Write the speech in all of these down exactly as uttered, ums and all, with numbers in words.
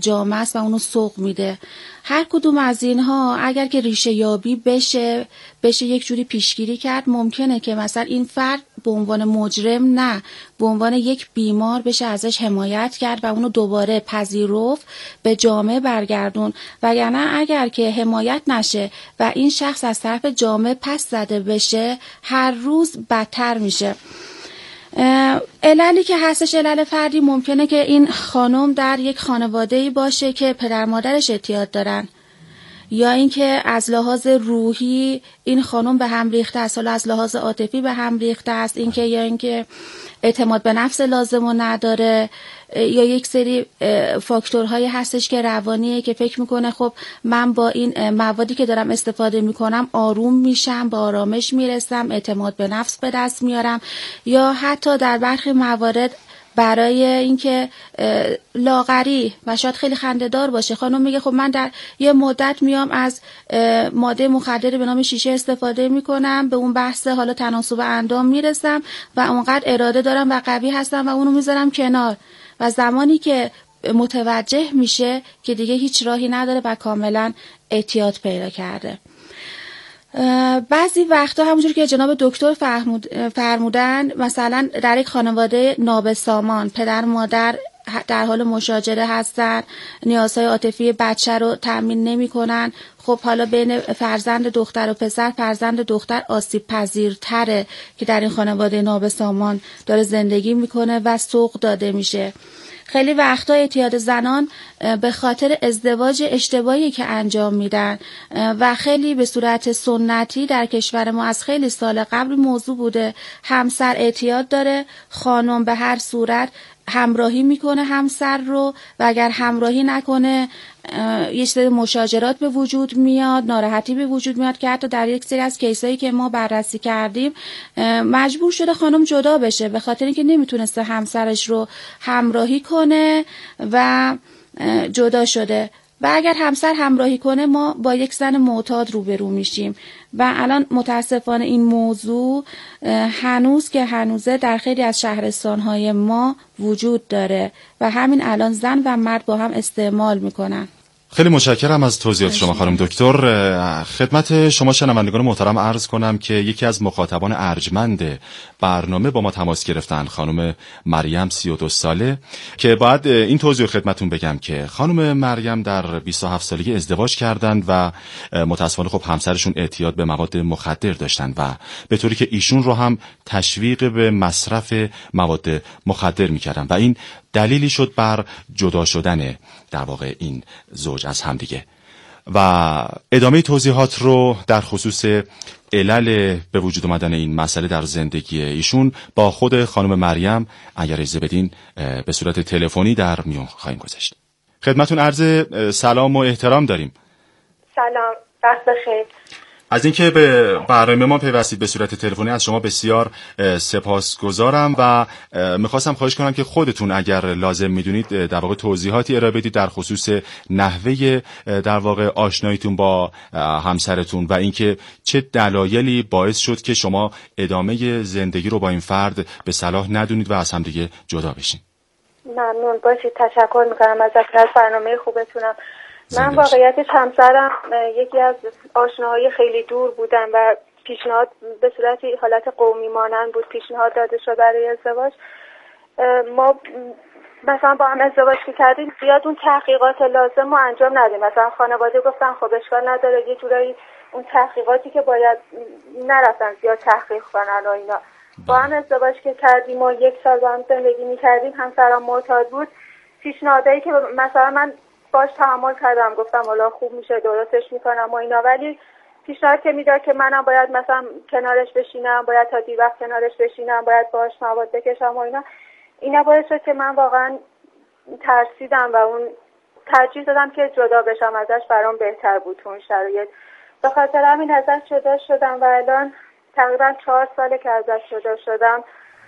جامعه است و اونو سوق میده. هر کدوم از اینها اگر که ریشه یابی بشه بشه یک جوری پیشگیری کرد، ممکنه که مثلا این فرد به عنوان مجرم نه، به عنوان یک بیمار بشه ازش حمایت کرد و اونو دوباره پذیرفت، به جامعه برگردون. وگرنه اگر که حمایت نشه و این شخص از طرف جامعه پس زده بشه، هر روز بدتر میشه. عللی که هستش علل فردی، ممکنه که این خانم در یک خانواده‌ای باشه که پدر مادرش اعتیاد دارن، یا اینکه از لحاظ روحی این خانم به هم ریخته است، حالا از لحاظ عاطفی به هم ریخته است، اینکه یا اینکه اعتماد به نفس لازمو نداره، یا یک سری فاکتورهایی هستش که روانیه که فکر میکنه خب من با این موادی که دارم استفاده میکنم آروم میشم، با آرامش میرسم، اعتماد به نفس به دست میارم. یا حتی در برخی موارد برای اینکه لاغری و شاید خیلی خنده‌دار باشه، خانم میگه خب من در یه مدت میام از ماده مخدری به نام شیشه استفاده میکنم، به اون بحث حالا تناسب اندام میرسم و اونقدر اراده دارم و قوی هستم و اونو میذارم کنار، و زمانی که متوجه میشه که دیگه هیچ راهی نداره و کاملا اعتیاد پیدا کرده. بعضی وقتا همونجور که جناب دکتر فرمودن، مثلا در یک خانواده نابسامان پدر مادر در حال مشاجره هستن، نیازهای عاطفی بچه رو تأمین نمی کنن، خب حالا بین فرزند دختر و پسر، فرزند دختر آسیب پذیرتره که در این خانواده نابسامان داره زندگی میکنه و سوق داده میشه. خیلی وقتا اعتیاد زنان به خاطر ازدواج اشتباهی که انجام میدن و خیلی به صورت سنتی در کشور ما از خیلی سال قبل موضوع بوده، همسر اعتیاد داره، خانم به هر صورت همراهی میکنه همسر رو و اگر همراهی نکنه یه سری مشاجرات به وجود میاد، ناراحتی به وجود میاد که حتی در یک سری از کیسایی که ما بررسی کردیم مجبور شده خانم جدا بشه به خاطر اینکه نمیتونسته همسرش رو همراهی کنه و جدا شده. و اگر همسر همراهی کنه ما با یک زن معتاد روبرو میشیم و الان متاسفانه این موضوع هنوز که هنوزه در خیلی از شهرستان‌های ما وجود داره و همین الان زن و مرد با هم استعمال میکنن. خیلی متشکرم از توضیحات شما خانم دکتر. خدمت شما شنوندگان محترم عرض کنم که یکی از مخاطبان ارجمند برنامه با ما تماس گرفتن، خانم مریم سی و دو ساله، که باید این توضیح خدمتون بگم که خانم مریم در بیست و هفت سالگی ازدواج کردند و متاسفانه خب همسرشون اعتیاد به مواد مخدر داشتن و به طوری که ایشون رو هم تشویق به مصرف مواد مخدر میکردن و این دلیلی شد بر جدا شدن در واقع این زوج از همدیگه. و ادامه توضیحات رو در خصوص علل به وجود آمدن این مسئله در زندگی ایشون با خود خانم مریم اگر اجازه بدین به صورت تلفنی در میون خواهیم گذاشت. خدمتون عرض سلام و احترام داریم. سلام، وقت بخیر. از اینکه به برنامه ما پیوستید به صورت تلفنی از شما بسیار سپاسگزارم و میخواستم خواهش کنم که خودتون اگر لازم میدونید در واقع توضیحاتی ارائه بدید در خصوص نحوه در واقع آشناییتون با همسرتون و اینکه چه دلایلی باعث شد که شما ادامه زندگی رو با این فرد به صلاح ندونید و از هم دیگه جدا بشین. ممنون باشید، تشکر میکنم ازتون از برنامه خوبتونم. من واقعیتش همسرم یکی از آشناهای خیلی دور بودم و پیشنهاد به صورت حالت قومی مانند بود پیشنهاد داده شد برای ازدواج. ما مثلا با هم ازدواج کردیم زیاد اون تحقیقات لازم رو انجام ندیم. مثلا خانواده گفتن خب اشکال نداره، یه جورایی اون تحقیقاتی که باید نرفتن زیاد تحقیق کنن و اینا. با هم ازدواج که کردیم و یک سال با هم زندگی می‌کردیم، همسرم معتاد بود. پیشنهادایی که مثلا من باش تحمل کردم، گفتم حالا خوب میشه درستش میکنم و اینا، ولی پیشنهاد که میداد که منم باید مثلا کنارش بشینم، باید تا دیر وقت کنارش بشینم، باید باش مواد بکشم و اینا، اینا باعث شد که من واقعا ترسیدم و اون ترجیح دادم که جدا بشم ازش، برام بهتر بود تو اون شرایط. به خاطر همین ازش جدا شدم و الان تقریبا چهار ساله که ازش جدا شدم.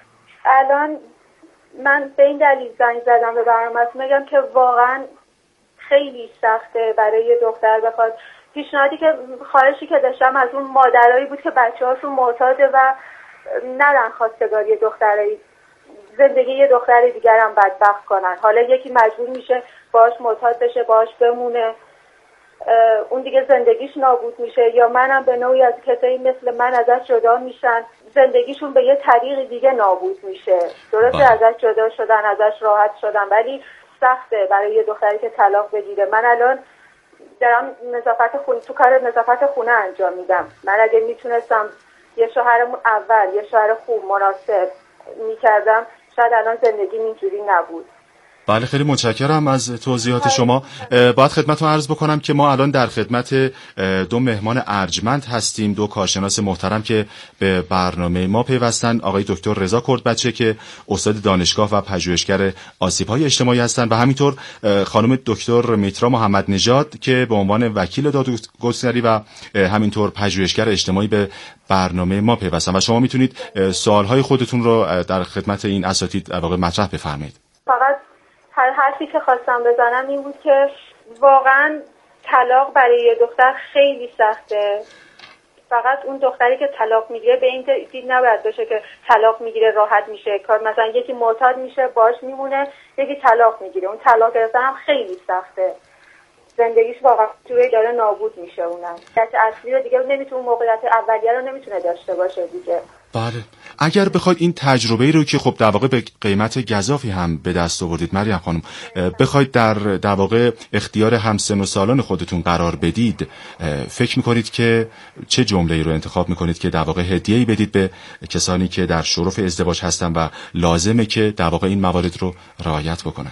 الان من به این دلیل زنگ زدم به برنامه میگم که واقعا خیلی سخته برای دختر بخواد. پیشنهادی که خواهشی که داشتم از اون مادرایی بود که بچه‌هاشون معتاده و نرن خواستگاری دخترایی زندگی یه دختر دیگر هم بدبخت کنن. حالا یکی مجبور میشه باهاش معتاد بشه، باهاش بمونه، اون دیگه زندگیش نابود میشه، یا منم به نوعی از کسایی مثل من ازش جدا میشن، زندگیشون به یه طریق دیگه نابود میشه. درسته ازش جدا شدن، ازش راحت شدن، ولی سخته برای یه دختری که طلاق بگیره. من الان دارم نظافت خونه، تو کار نظافت خونه انجام میدم. من اگه میتونستم یه شوهرمون اول، یه شوهر خوب مناسب میکردم، شاید الان زندگی اینجوری نبود. بله، خیلی متشکرم از توضیحات شما. باید خدمتتون عرض بکنم که ما الان در خدمت دو مهمان ارجمند هستیم، دو کارشناس محترم که به برنامه ما پیوستن. آقای دکتر رضا کردبچه که استاد دانشگاه و پژوهشگر آسیب‌های اجتماعی هستند و همینطور خانم دکتر میترا محمد نژاد که به عنوان وکیل دادگستری و همینطور پژوهشگر اجتماعی به برنامه ما پیوستن و شما میتونید سوال‌های خودتون رو در خدمت این اساتید در واقع مطرح بفرمایید. فقط هر حرفی که خواستم بزنم این بود که واقعا طلاق برای یه دختر خیلی سخته. فقط اون دختری که طلاق میگیره به این دید نباید باشه که طلاق میگیره راحت میشه کار. مثلا یکی معتاد میشه باش میمونه، یکی طلاق میگیره، اون طلاق گرفتن هم خیلی سخته. زندگیش واقعا جوری داره نابود میشه. اونم موقعیت اصلی رو دیگه نمیتونه، موقعیت اولیه رو نمیتونه داشته باشه دیگه. بله، اگر بخواید این تجربه رو که خب در واقع به قیمت گزافی هم به دست آوردید مریم خانم، بخواید در در واقع اختیار همسن و سالان خودتون قرار بدید، فکر میکنید که چه جمله‌ای رو انتخاب میکنید که در واقع هدیه‌ای بدید به کسانی که در شرف ازدواج هستن و لازمه که در واقع این موارد رو رعایت بکنن؟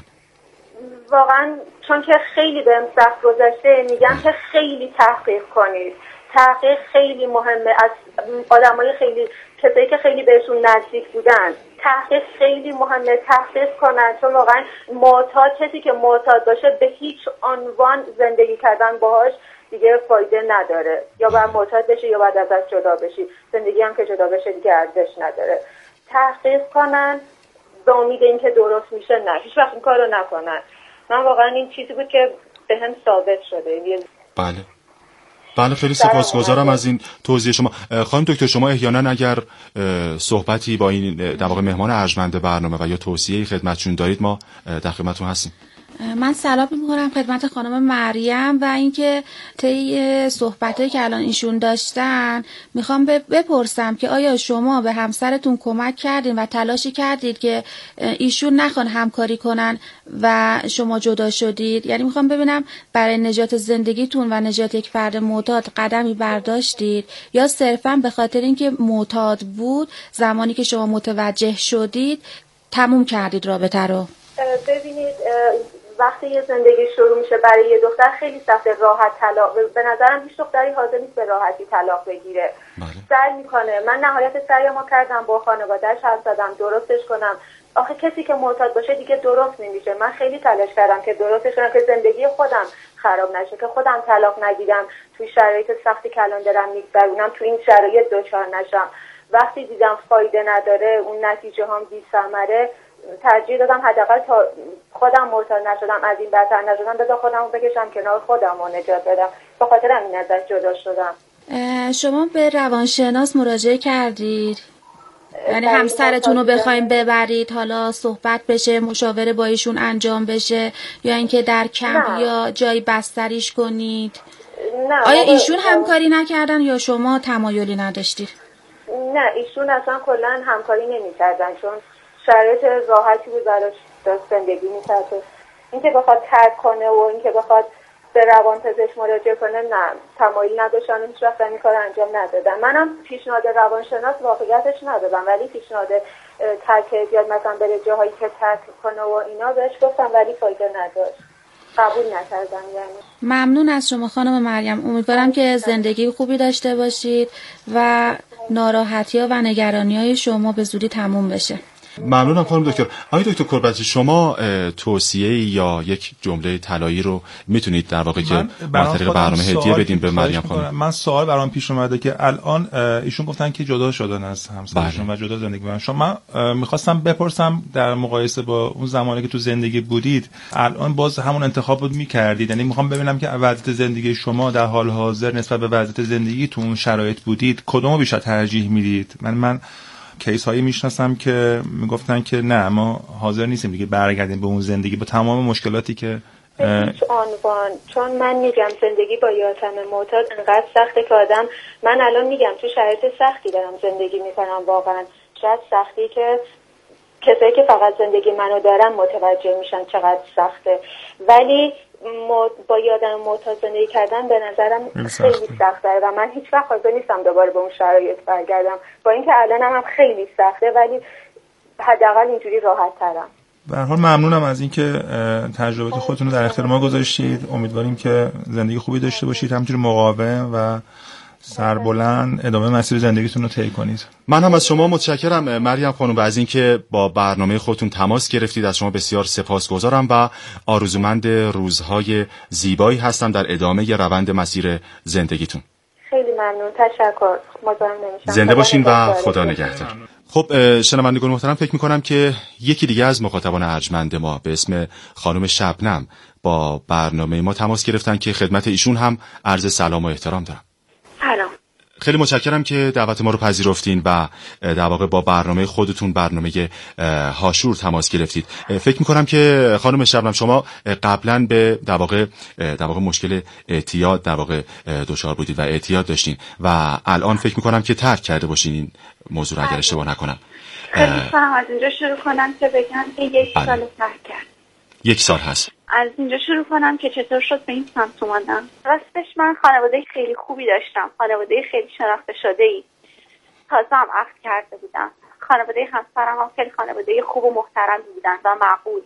واقعا چون که خیلی بهم سخت گذشته میگم که خیلی تحقیق کنید. تحقیق خیلی مهمه. از آدمای خیلی کسایی که خیلی بهشون نزدیک بودن تحقیق خیلی مهمه، تحقیق کنن. چون واقعا معتاد، کسی که معتاد باشه به هیچ عنوان زندگی کردن باهاش دیگه فایده نداره. یا باید معتاد بشی یا باید ازش جدا بشی. زندگی هم که جدا بشه دیگه ارزش نداره. تحقیق کنن به امید اینکه درست میشه. نه، هیچ وقت این کارو نکنن. من واقعا این چیزی بود که به هم ثابت شده. بله بله، خیلی سپاسگزارم از این توضیح شما. خانم دکتر، شما احیانا اگر صحبتی با این در واقع مهمان ارجمند برنامه و یا توصیه‌ای خدمتشون دارید، ما در خدمتتون هستیم. من سلام می‌کنم خدمت خانم مریم و اینکه طی صحبتایی که الان ایشون داشتن میخوام بپرسم که آیا شما به همسرتون کمک کردین و تلاشی کردید که ایشون نخوان همکاری کنن و شما جدا شدید؟ یعنی میخوام ببینم برای نجات زندگیتون و نجات یک فرد معتاد قدمی برداشتید یا صرفاً به خاطر اینکه معتاد بود زمانی که شما متوجه شدید تموم کردید رابطه رو؟ ببینید، وقتی یه زندگی شروع میشه برای یه دختر خیلی سخت راحت طلاق. به نظرم هیچ دختری حاضر نیست به راحتی طلاق بگیره. سعی میکنه. من نهایت سعیمو کردم، با خانواده‌اش حرف زدم درستش کنم. آخه کسی که معتاد باشه دیگه درست نمیشه. من خیلی تلاش کردم که درستش کنم که زندگی خودم خراب نشه، که خودم طلاق نگیرم، توی شرایط سختی که الان دارم میگذرونم تو این شرایط دچار نشم. وقتی دیدم فایده نداره، اون نتیجه هم بی‌ثمره، ترجیح دادم حداقل تا خودم معتاد نشدم، از این بدتر نشدم، بذار خودمو بکشم کنار، خودم رو نجات بدم. به خاطر همین ازش جدا شدم. شما به روانشناس مراجعه کردید؟ یعنی همسرتون رو بخوایم ببرید حالا صحبت بشه، مشاوره با ایشون انجام بشه، یا اینکه در کمپ یا جایی بستریش کنید؟ نه. آیا ایشون همکاری نکردن یا شما تمایلی نداشتید؟ نه، ایشون اصلا کلا همکاری نمی‌کردن، چون شرایط راحتی بود براش داشت زندگی می‌کرد. اینکه بخواد ترک کنه و اینکه بخواد به روانپزشک مراجعه کنه، نه، تمایل نداشتن، هیچ وقت این کار انجام ندادن. منم پیشنهاد روانشناس واقعیتش ندادم، ولی پیشنهاد ترک بیاد مثلا بره جاهایی که ترک کنه و اینا بهش گفتم، ولی فایده نداشت، قبول نکردم. یعنی ممنون از شما خانم مریم. امیدوارم که زندگی خوبی داشته باشید و ناراحتی‌ها و نگرانی‌های شما به زودی تموم بشه. ممنونم خانم دکتر. آقای دکتر کردبچه، شما توصیه یا یک جمله طلایی رو میتونید در واقع که با طریق برنامه هدیه بدین به مریم خانم؟ من سوال برام پیش اومده که الان ایشون گفتن که جدا شدن از همسرشون و جدا زندگی می‌کنن. شما می‌خواستم بپرسم در مقایسه با اون زمانی که تو زندگی بودید، الان باز همون انتخاب رو می‌کردید؟ یعنی می‌خوام ببینم که وضعیت زندگی شما در حال حاضر نسبت به وضعیت زندگی تو اون شرایط بودید، کدومو بیشتر ترجیح میدید؟ من من کیس هایی میشناسم که میگفتن که نه ما حاضر نیستیم دیگه برگردیم به اون زندگی با تمام مشکلاتی که هیچ عنوان. چون من میگم زندگی با یاتم معتاد انقدر سخته که آدم، من الان میگم تو شرایط سختی دارم زندگی میکنم واقعا، شاید سختی که کسایی که فقط زندگی منو دارن متوجه میشن چقدر سخته، ولی با یادم معتاد زندگی کردن به نظرم خیلی سخته و من هیچ وقت حاضر نیستم دوباره به اون شرایط برگردم، با اینکه الانم هم خیلی سخته ولی حداقل اینجوری راحت ترم. به هر حال ممنونم از اینکه تجربه خودتون رو در اختیار ما گذاشتید. امیدواریم که زندگی خوبی داشته باشید، همینجوری مقاوم و سربلند ادامه مسیر زندگیتون رو طی کنید. من هم از شما متشکرم مریم خانم و از اینکه با برنامه خودتون تماس گرفتید. از شما بسیار سپاسگزارم و آرزومند روزهای زیبایی هستم در ادامه روند مسیر زندگیتون. خیلی ممنون، تشکر. مزاحم نمیشم. زنده باشین و خدا نگهدار. خب شنوندگان محترم، فکر میکنم که یکی دیگه از مخاطبان ارجمند ما به اسم خانم شبنم با برنامه ما تماس گرفتن که خدمت ایشون هم عرض سلام و احترام دارم. سلام. خیلی متشکرم که دعوت ما رو پذیرفتین و در واقع با برنامه خودتون، برنامه هاشور تماس گرفتید. فکر میکنم که خانم شبنم شما قبلا به در واقع در واقع مشکل اعتیاد در واقع دچار بودید و اعتیاد داشتین و الان فکر میکنم که ترک کرده باشین این موضوع رو اگر اشتباه نکنم. خیلی فهم از اینجا شروع کنم که بگم که یک سال ترک کرد. یک سال هست. از اینجا شروع کنم که چطور شد به این سمت اومدم. راستش من خانواده خیلی خوبی داشتم، خانواده خیلی شناخته شده ای، تازه هم عقد کرده بودم. خانواده همسرم هم خیلی خانواده خوب و محترمی بودن و معقول،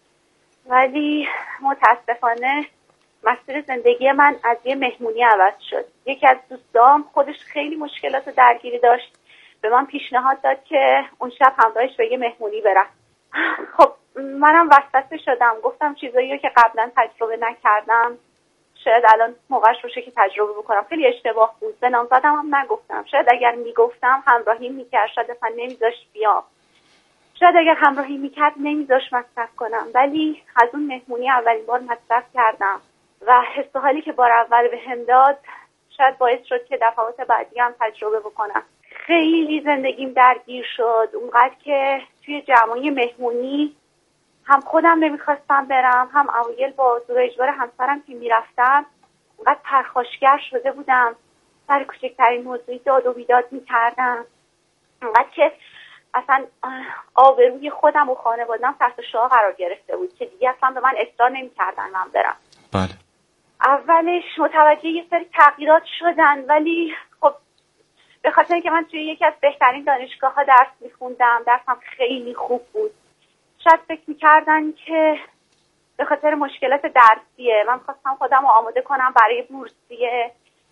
ولی متاسفانه مسیر زندگی من از یه مهمونی عوض شد. یکی از دوستام خودش خیلی مشکلات درگیری داشت، به من پیشنهاد داد که اون شب همراهش به یه مهمونی برم. خب منم وسوسه شدم، گفتم چیزایی که قبلا تجربه نکردم شاید الان موقعش باشه که تجربه بکنم. خیلی اشتباه بود، به نامزدم هم نگفتم. شاید اگر میگفتم همراهی میکرد، شاید اصلا نمیذاشت بیام، شاید اگر همراهی میکرد نمیذاشت مصرف کنم. ولی از اون مهمونی اولین بار مصرف کردم و حس و حالی که بار اول بهم داد شاید باعث شد که دفعات بعدی هم تجربه بکنم. خیلی زندگیم درگیر شد، اونقدر که توی جمعی مهمونی هم خودم نمیخواستم برم، هم اوایل با زور اجبار همسرم که میرفتم اونقدر پرخاشگر شده بودم، سر کوچکترین موضوعی داد و بیداد میکردم، اونقدر که اصلا آبروی خودم و خانواده‌ام تحت شعاع قرار گرفته بود که دیگه اصلا به من اصرار نمیکردن من برم. بله. اولش متوجه یه سری تغییرات شدن، ولی خب به خاطر که من توی یکی از بهترین دانشگاه ها درس میخوندم، درسم خیلی خوب بود، شاید فکر میکردن که به خاطر مشکلات درسیه من خواستم خودم رو آماده کنم برای بورسیه.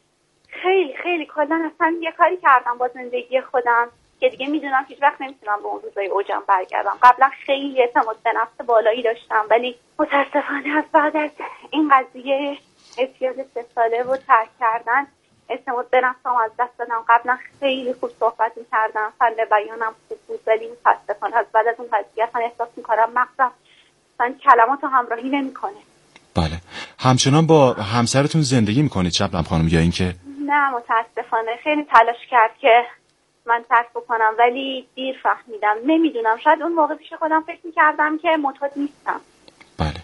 خیلی خیلی کلا اصلا یه کاری کردم با زندگی خودم که دیگه میدونم هیچ وقت نمیتونم به اون روزای اوجم برگردم. قبلا خیلی اعتماد به نفس بالایی داشتم، ولی متاسفانه از بعد از این قضیه اعتیاد سه ساله و ترک کردن اعتماد به نفسم از دست دادم. قبلا خیلی خوب صحبت میکردم، فن بیانم خوب بود، ولی متاسفانه از بعد از اون قضیه اصلا احساس میکنم مغزم اصلا کلماتو همراهی نمیکنه. بله. همچنان با همسرتون زندگی میکنید شبنم خانم یا اینکه؟ نه متاسفانه خیلی تلاش کرد که من ترک بکنم ولی دیر فهمیدم. نمیدونم، شاید اون موقع پیش خودم فکر میکردم که معتاد نیستم. بله.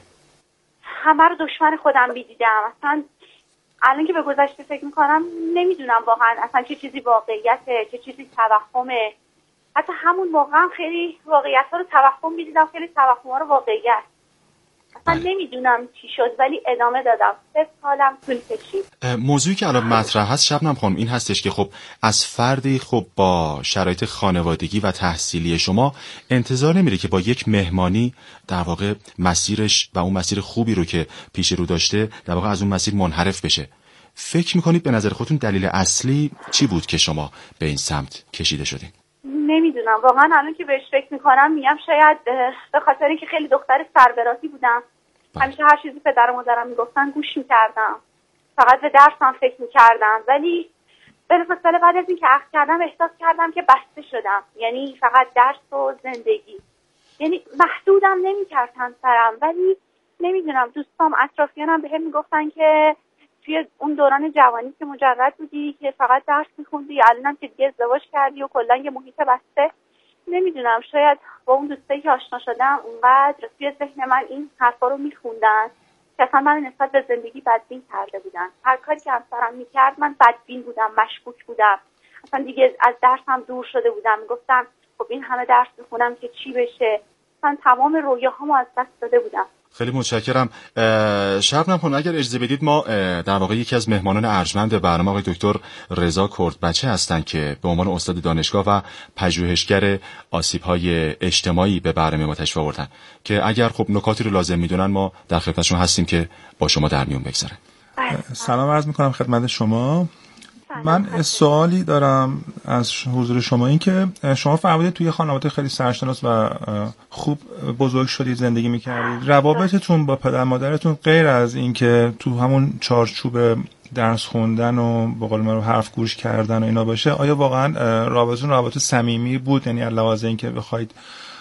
همه رو دشمن خودم میدیدم. اصلا الان که به گذشته فکر میکنم نمیدونم واقعا اصلا چه چیزی واقعیته، چه چیزی توهمه. حتی همون موقع هم خیلی واقعیت ها رو توهم میدیدم، خیلی توهم ها رو واقعیت. اصلا نمیدونم چی شد ولی ادامه دادم. سه سالم طول کشید. موضوعی که الان مطرح هست شبنم خانم این هستش که خب از فردی خب با شرایط خانوادگی و تحصیلی شما انتظار نمیره که با یک مهمانی در واقع مسیرش و اون مسیر خوبی رو که پیش رو داشته در واقع از اون مسیر منحرف بشه. فکر میکنید به نظر خودتون دلیل اصلی چی بود که شما به این سمت کشیده شدین؟ نمیدونم واقعا الان که بهش فکر میکنم میگم شاید به خاطر اینکه خیلی دختر سربراتی بودم، همیشه هر چیزی پدر و مادرم میگفتن گوش میکردم، فقط به درسم فکر میکردم. ولی بلافاصله بعد از اینکه عقد کردم احساس کردم که بسته شدم، یعنی فقط درس و زندگی، یعنی محدودم نمیکرد همسرم. ولی نمیدونم دوستام اطرافیانم بهم میگفتن که توی اون دوران جوانی که مجرد بودی که فقط درس میخوندی، الانم که دیگه ازدواج کردی و کلا یه محیط بسته نمیدونم شاید با اون دوستایی که آشنا شدم اونقدر توی ذهن من این حرفا رو میخوندن که اصلا من نسبت به زندگی بدبین کرده بودن. هر کاری که همسرم میکرد من بدبین بودم، مشکوک بودم، اصلا دیگه از درسم دور شده بودم. گفتم خب این همه درس میخونم که چی بشه؟ اصلا تمام رویاهامو از دست داده بودم. خیلی متشکرم. شبنم خانم اگر اجازه بدید ما در واقع یکی از مهمانان ارجمند برنامه آقای دکتر رضا کردبچه هستند که به عنوان استاد دانشگاه و پژوهشگر آسیب‌های اجتماعی به برنامه ما تشریف آوردن که اگر خب نکاتی رو لازم میدونن ما در خدمتشون هستیم که با شما در میون بگذارن. سلام عرض میکنم خدمت شما. من سوالی دارم از حضور شما، این که شما فرمودید توی خانواده خیلی سرشناس و خوب بزرگ شدید، زندگی میکردید. روابطتون با پدر مادرتون غیر از این که تو همون چارچوب درس خوندن و به قول معروف حرف گوش کردن و اینا باشه، آیا واقعا رابطتون رابطه صمیمی بود؟ یعنی علاوه این که بخواید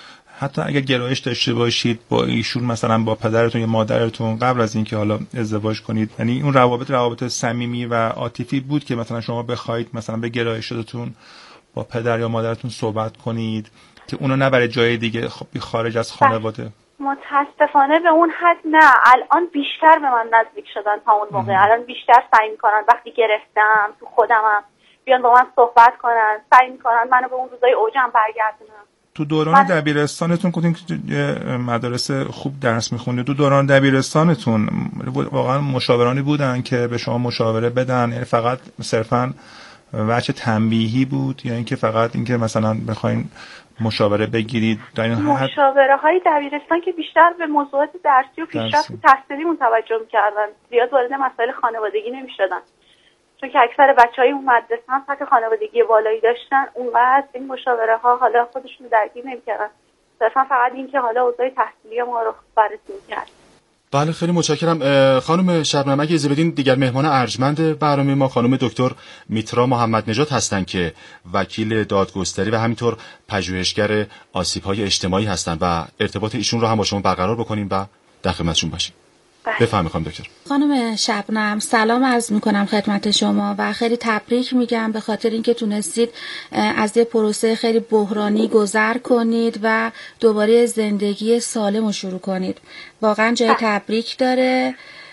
حتی اگر گرایش داشته باشید با ایشون، مثلا با پدرتون یا مادرتون قبل از اینکه حالا ازدواج کنید، یعنی اون روابط روابط صمیمی و عاطفی بود که مثلا شما بخواید مثلا به گرایشاتون با پدر یا مادرتون صحبت کنید که اونو نبره جای دیگه خارج از خانواده؟ متاسفانه به اون حد نه. الان بیشتر به من نزدیک شدن تا اون موقع. الان بیشتر سعی میکنن وقتی گرفتم تو خودمم بیان با من صحبت کنن، سعی میکنن منو به اون روزای اوجم برگردونن. تو دوران دبیرستانتون گفتین که مدارس خوب درس میخونید. تو دوران دبیرستانتون واقعا مشاورانی بودن که به شما مشاوره بدن؟ یعنی فقط صرفاً وجه تنبیهی بود یا اینکه فقط اینکه مثلا بخواین مشاوره بگیرید؟ در این مشاوره های دبیرستان که بیشتر به موضوعات درسی و پیشرفت تحصیلی متوجه می‌کردن، زیاد وارد مسائل خانوادگی نمی‌شدن، چون که اکثر بچهای اون مدرسه هم سطح خانوادگی بالایی داشتن. اونقدر این مشاوره ها حالا خودشون درگیر نمی‌کردن، صرفا فقط این که حالا اوضاع تحصیلی ما رو بررسی می‌کرد. بله خیلی متشکرم. خانم شبنم اگه اجازه بدین دیگر مهمان ارجمند برنامه ما خانم دکتر میترا محمد نژاد هستند که وکیل دادگستری و همینطور پژوهشگر آسیب‌های اجتماعی هستند و ارتباط ایشون رو هم با شما برقرار بکنیم و در خدمتشون باشیم. بفرمایید خانم دکتر. خانم شبنم سلام عرض میکنم خدمت شما و خیلی تبریک میگم به خاطر اینکه تونستید از یه پروسه خیلی بحرانی گذر کنید و دوباره زندگی سالم رو شروع کنید. واقعا جای تبریک داره.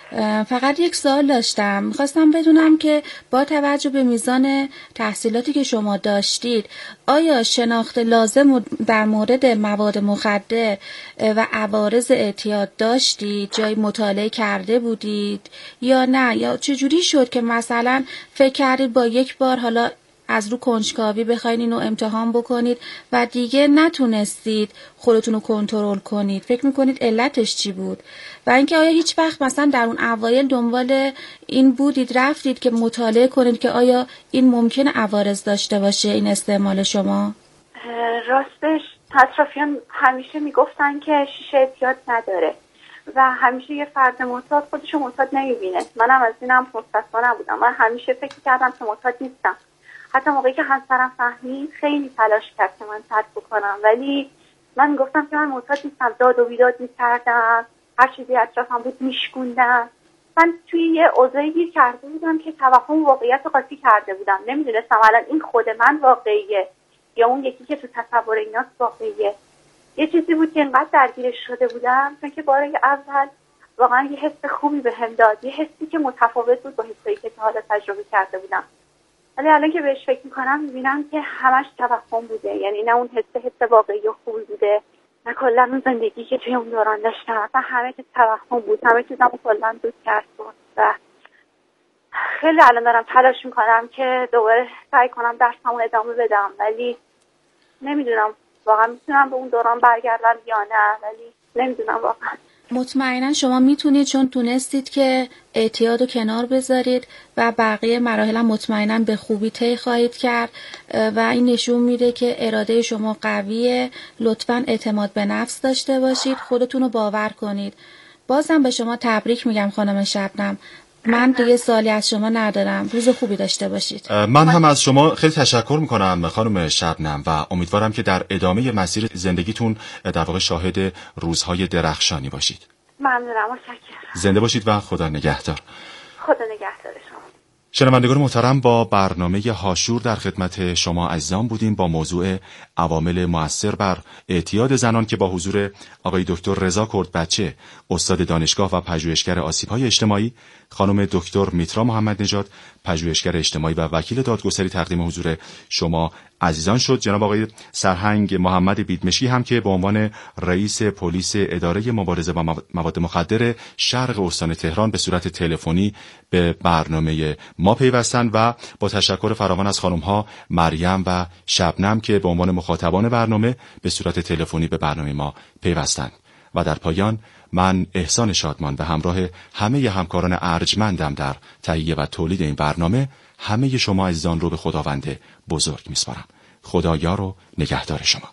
فقط یک سوال داشتم، میخواستم بدونم که با توجه به میزان تحصیلاتی که شما داشتید آیا شناخت لازم در مورد مواد مخدر و عوارض اعتیاد داشتید؟ جای مطالعه کرده بودید یا نه؟ یا چجوری شد که مثلا فکر کردید با یک بار حالا از رو کنجکاوی بخواید اینو امتحان بکنید و دیگه نتونستید خودتون رو کنترل کنید؟ فکر میکنید علتش چی بود؟ و اینکه آیا هیچ وقت مثلا در اون اوایل دنبال این بودید رفتید که مطالعه کنید که آیا این ممکنه عوارض داشته باشه این استعمال شما؟ راستش اطرافیان همیشه میگفتن که شیشه اعتیاد نداره و همیشه یه فرد معتاد خودشو معتاد نمیبینه. منم از اینم مستثنا نبودم. من همیشه فکر کردم که معتاد نیستم. حتی موقعی که همسرم فهمید خیلی تلاش کرد که من ترک بکنم، ولی من گفتم که من معتاد نیستم. داد و بیداد میکردم، هر چیزی اطرافم بود میشکوندم. من توی یه اوضاعی گیر کرده بودم که توهم واقعیت رو قاطی کرده بودم. نمیدونستم الان این خود من واقعیه یا اون یکی که تو تصور ایناست واقعیه. یه چیزی بود که اینقدر درگیرش شده بودم چون که باره اول واقعا یه حس خوبی بهم داد، یه حسی که متفاوت بود با حسایی که تا حالا تجربه کرده بودم. ولی الان که بهش فکر میکنم میبینم که همش توهم بوده، یعنی نه اون حس حس واقعی و خوبی بوده، نه کلا اون زندگی که توی اون دوران داشتم. اصلا همه چیز توهم بود، همه چیزم کلا دود کرد بود و خیلی الان دارم تلاش میکنم که دوباره سعی کنم درسمو ادامه بدم، ولی نمیدونم واقعا میتونم به اون دوران برگردم یا نه، ولی نمیدونم واقعا. مطمئنا شما میتونید، چون تونستید که اعتیاد رو کنار بذارید و بقیه مراحل هم مطمئنا به خوبی طی خواهید کرد و این نشون میده که اراده شما قویه. لطفاً اعتماد به نفس داشته باشید، خودتون رو باور کنید. بازم به شما تبریک میگم خانم شبنم. من دیگه سوالی از شما ندارم. روز خوبی داشته باشید. من هم از شما خیلی تشکر میکنم خانم شبنم و امیدوارم که در ادامه مسیر زندگیتون در واقع شاهد روزهای درخشانی باشید. ممنونم، متشکرم. زنده باشید و خدا نگهدار. خدا نگهدار شما. شنوندگان محترم، با برنامه هاشور در خدمت شما عزیزان بودیم با موضوع عوامل مؤثر بر اعتیاد زنان که با حضور آقای دکتر رضا کردبچه، استاد دانشگاه و پژوهشگر آسیب‌های اجتماعی، خانم دکتر میترا محمد نژاد، پژوهشگر اجتماعی و وکیل دادگستری تقدیم حضور شما عزیزان شد. جناب آقای سرهنگ محمد بیدمشکی هم که به عنوان رئیس پلیس اداره مبارزه با مواد مخدر شرق استان تهران به صورت تلفنی به برنامه ما پیوستند و با تشکر فراوان از خانم‌ها مریم و شبنم که به عنوان مخاطبان برنامه به صورت تلفنی به برنامه ما پیوستند. و در پایان من احسان شادمان به همراه همه همکاران ارجمندم در تهیه و تولید این برنامه همه شما عزیزان رو به خداوند بزرگ میسپارم. خدا یار و نگهدار شما.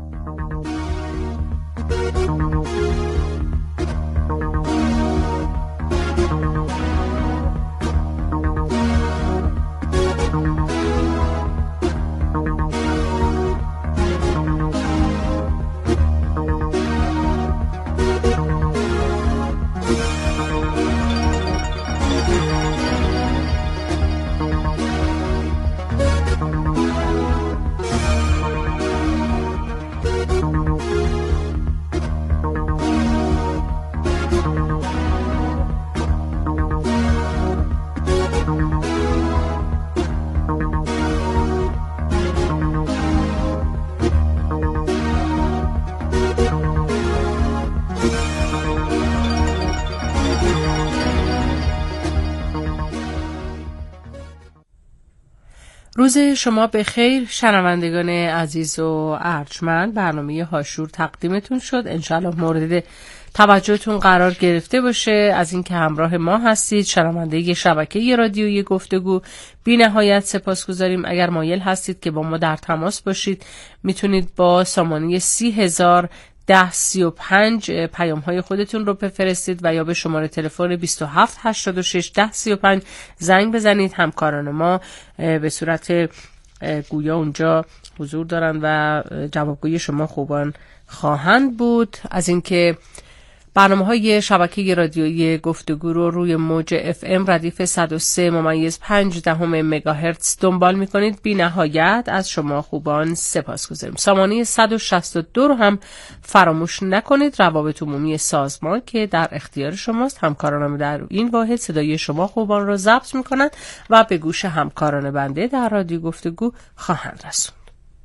روز شما به خیر شنوندگان عزیز و ارجمند. برنامه هاشور تقدیمتون شد، انشالله مورد توجهتون قرار گرفته باشه. از اینکه همراه ما هستید، شنونده شبکه رادیویی گفتگو بی نهایت سپاسگزاریم. اگر مایل هستید که با ما در تماس باشید، میتونید با سامانه سی هزار ده سی و پنج پیام های خودتون رو بفرستید و یا به شماره تلفن بیست و هفت هشتاد و شش ده سی و پنج زنگ بزنید. همکاران ما به صورت گویا اونجا حضور دارن و جوابگوی شما خوبان خواهند بود. از اینکه برنامه‌های شبکه رادیویی گفتگو رو روی موج اف ام ردیف صد و سه ممیز پنج دهم مگاهرتز دنبال می‌کنید، بی نهایت از شما خوبان سپاسگزاریم. سامانه صد و شصت و دو رو هم فراموش نکنید. روابط عمومی سازمان که در اختیار شماست. همکارانم در این واحد صدای شما خوبان رو ضبط می‌کنند و به گوش همکاران بنده در رادیو گفتگو خواهند رسوند.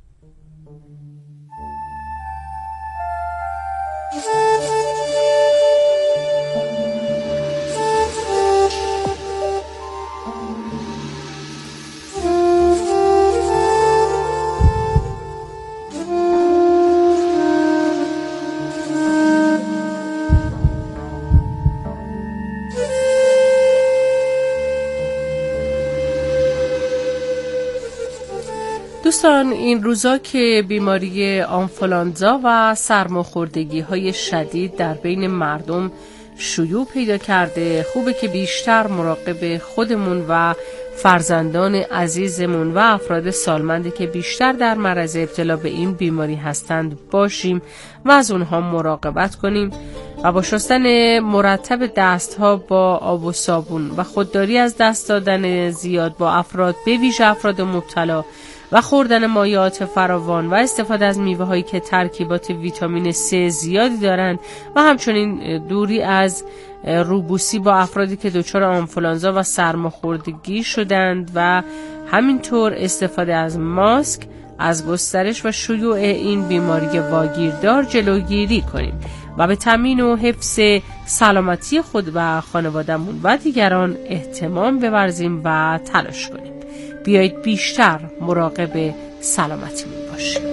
دوستان، این روزا که بیماری آنفولانزا و سرماخوردگی های شدید در بین مردم شیوع پیدا کرده، خوبه که بیشتر مراقب خودمون و فرزندان عزیزمون و افراد سالمندی که بیشتر در معرض ابتلا به این بیماری هستند باشیم و از اونها مراقبت کنیم و با شستن مرتب دستها با آب و صابون و خودداری از دست دادن زیاد با افراد به ویژه افراد مبتلا و خوردن مایعات فراوان و استفاده از میوه هایی که ترکیبات ویتامین C زیادی دارند و همچنین دوری از روبوسی با افرادی که دچار آنفولانزا و سرماخوردگی شدند و همینطور استفاده از ماسک از گسترش و شیوع این بیماری واگیردار جلوگیری کنیم و به تامین و حفظ سلامتی خود و خانواده‌مون و دیگران اهتمام بورزیم و تلاش کنیم. بیایید بیشتر مراقب سلامتیمون باشیم.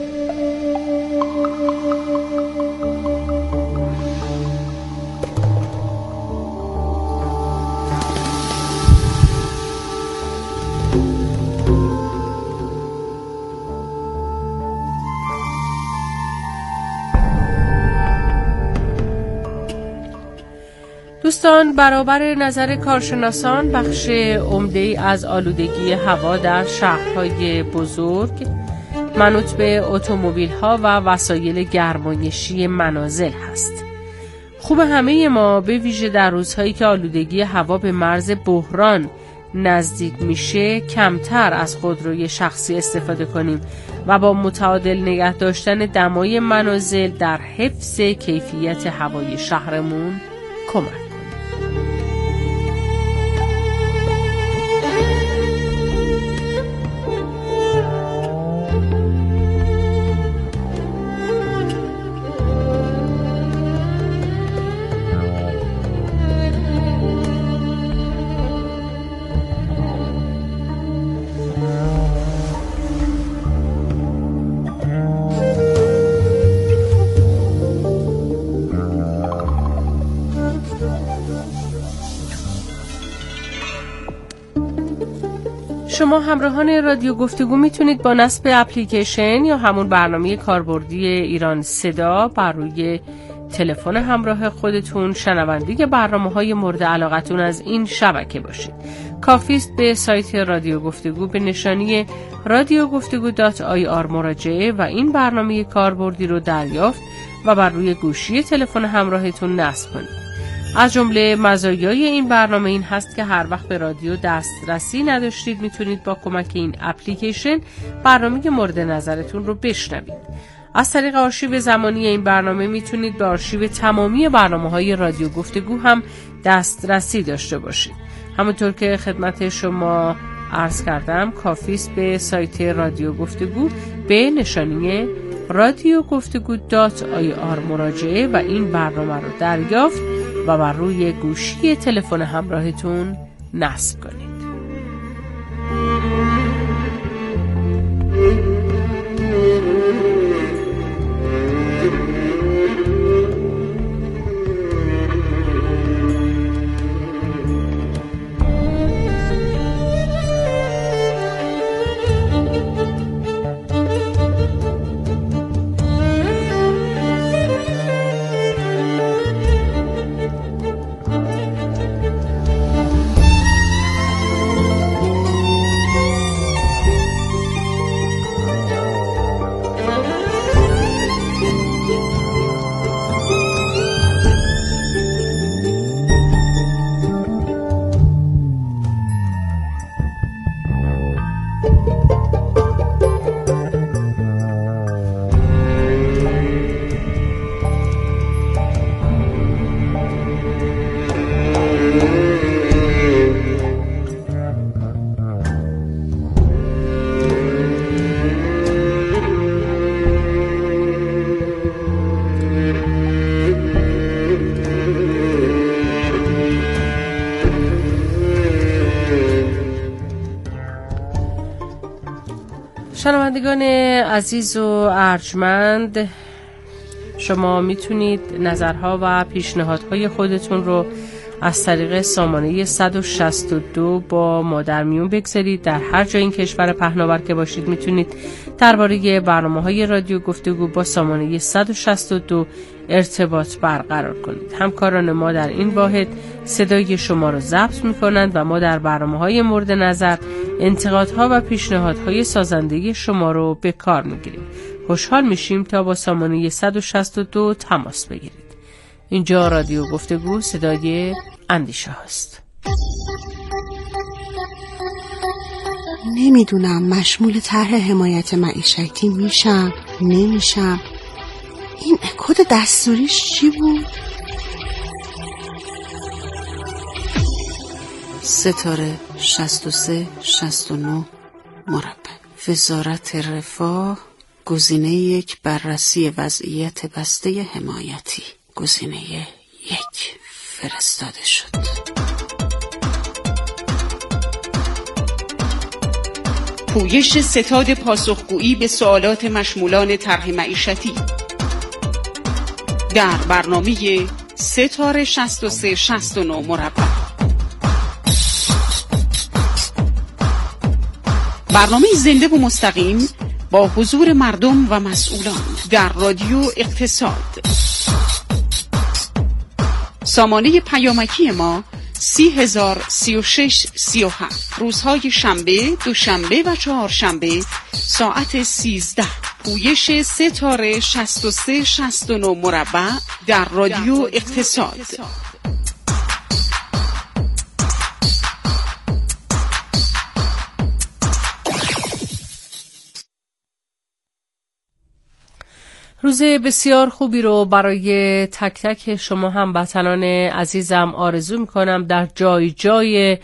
دوستان، برابر نظر کارشناسان بخش عمده‌ای از آلودگی هوا در شهرهای بزرگ منوط به اتومبیل‌ها و وسایل گرمایشی منازل هست. خوب همه ما به ویژه در روزهایی که آلودگی هوا به مرز بحران نزدیک میشه کمتر از خودروی شخصی استفاده کنیم و با متعادل نگه داشتن دمای منازل در حفظ کیفیت هوای شهرمون کمک کنیم. شما همراهان رادیو گفتگو میتونید با نصب اپلیکیشن یا همون برنامه کاربردی ایران صدا بر روی تلفن همراه خودتون شنونده برنامه‌های مورد علاقتون از این شبکه باشید. کافی است به سایت رادیو گفتگو به نشانی رادیو گفتگو دات آی آر مراجعه و این برنامه کاربردی رو دریافت و بر روی گوشی تلفن همراهتون نصب کنید. از جمله مزایای این برنامه این هست که هر وقت به رادیو دسترسی نداشتید میتونید با کمک این اپلیکیشن برنامه مورد نظرتون رو بشنوید. از طریق آرشیو زمانی این برنامه میتونید به آرشیو تمامی برنامه‌های رادیو گفتگو هم دسترسی داشته باشید. همونطور که خدمت شما عرض کردم کافی است به سایت رادیو گفتگو به نشانی رادیو گفتگو دات آی آر مراجعه و این برنامه رو دریافت و بر روی گوشی تلفن همراهتون نصب کنید. شنوندگان عزیز و ارجمند، شما میتونید نظرها و پیشنهادهای خودتون رو از طریق سامانه صد و شصت و دو با ما در میون بگذارید. در هر جای این کشور پهناور که باشید میتونید درباره برنامه‌های رادیو گفتگو با سامانه صد و شصت و دو ارتباط برقرار کنید. همکاران ما در این واحد صدای شما رو ضبط میکنند و ما در برنامه‌های مورد نظر انتقادها و پیشنهادهای سازنده شما رو به کار میگیریم. خوشحال میشیم تا با سامانه صد و شصت و دو تماس بگیرید. اینجا رادیو گفتگو صدای اندیشه هست. نمیدونم مشمول طرح حمایت معیشتی میشم نمیشم. این کد دستوریش چی بود؟ ستاره شصت و سه شصت و نه مربع. وزارت رفاه. گزینه یک بررسی وضعیت بسته حمایتی. گزینه یک فرستاده شد. پویش ستاد پاسخگویی به سوالات مشمولان طرح معیشتی در برنامه ستاره شصت و سه شصت و نه مربع. برنامه زنده و مستقیم با حضور مردم و مسئولان در رادیو اقتصاد. سامانه پیامکی ما سی هزار سی و شش سی و هفت، روزهای شنبه، دوشنبه و چهارشنبه ساعت سیزده. پویش ستاره شصت و سه شصت و نه مربع در رادیو اقتصاد. روز بسیار خوبی رو برای تک تک شما هموطنان عزیزم آرزو میکنم. در جای جای